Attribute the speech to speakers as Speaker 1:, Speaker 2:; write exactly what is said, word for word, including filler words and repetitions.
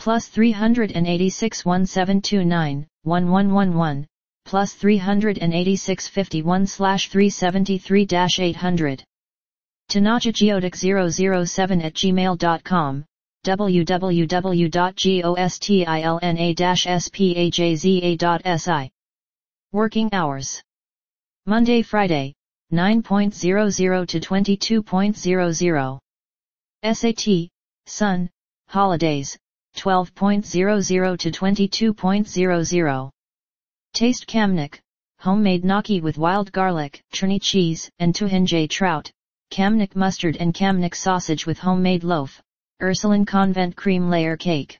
Speaker 1: plus three eight six one seven two nine, one one one one, plus three eight six five one slash three seven three dash eight hundred. Tanajageotic zero zero seven at gmail dot com, w w w dot gostilna dash spajza dot s i. Working hours. Monday Friday, nine hundred to twenty-two hundred. S A T, Sun, Holidays, twelve hundred to twenty-two hundred. Taste Kamnik, homemade gnocchi with wild garlic, Trini cheese, and Tuhinjay trout, Kamnik mustard and Kamnik sausage with homemade loaf, Ursuline Convent cream layer cake.